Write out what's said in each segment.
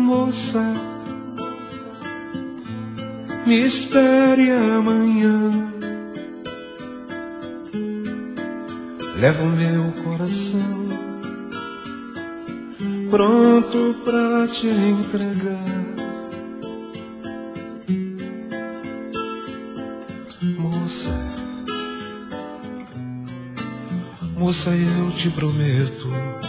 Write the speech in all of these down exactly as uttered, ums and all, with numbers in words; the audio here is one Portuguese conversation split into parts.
Moça, me espere amanhã. Levo meu coração pronto pra te entregar. Moça, moça, eu te prometo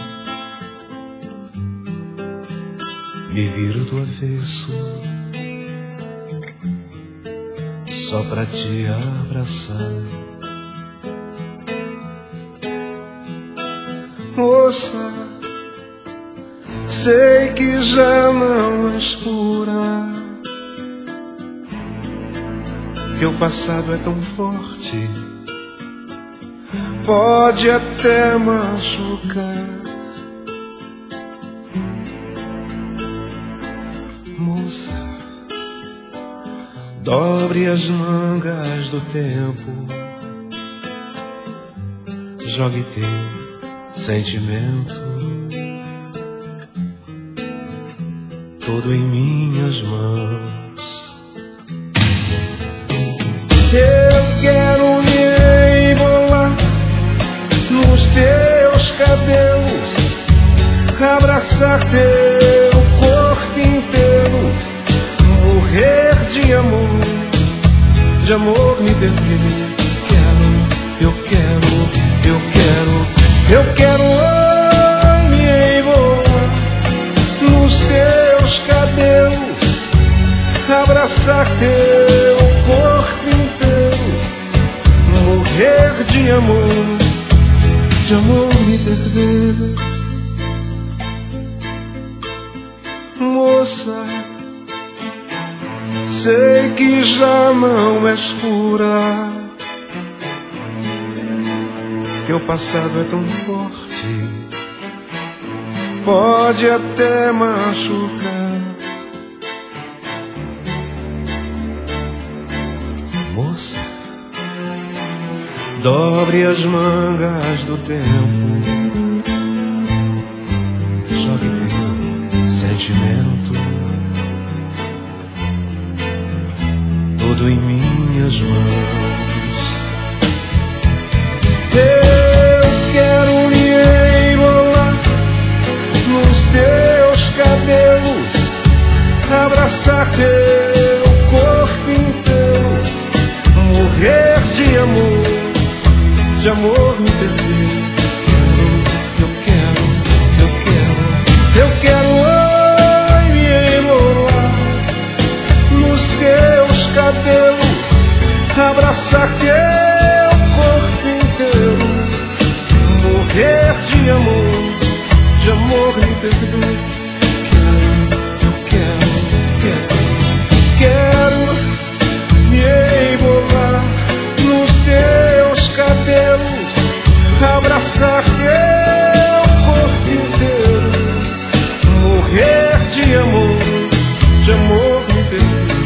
me viro do avesso só pra te abraçar. Moça, sei que já não és pura, teu passado é tão forte, pode até machucar. Moça, dobre as mangas do tempo, jogue teu sentimento todo em minhas mãos. Eu quero me embolar nos teus cabelos, abraçar teu corpo inteiro, morrer de amor, de amor me perder. Quero, eu quero, eu quero, eu quero oh, me embolar nos teus cabelos, abraçar teu corpo inteiro, morrer de amor, de amor me perder. Moça, sei que já não és pura, teu passado é tão forte, pode até machucar. Moça, dobre as mangas do tempo, jogue teu sentimento todo em minhas mãos. Eu quero me embolar nos teus cabelos, abraçar teu corpo inteiro, morrer de amor, de amor me perder. Eu quero, eu quero, eu quero oh, me embolar nos teus cabelos, abraçar teu corpo inteiro, morrer de amor, de amor me perder. Eu quero, quero, quero me embolar nos teus cabelos, abraçar teu corpo inteiro, morrer de amor, de amor me perder.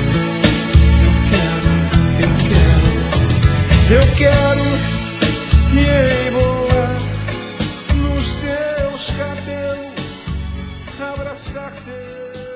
Eu quero, eu quero, eu quero me embolar nos teus cabelos, abraçar teu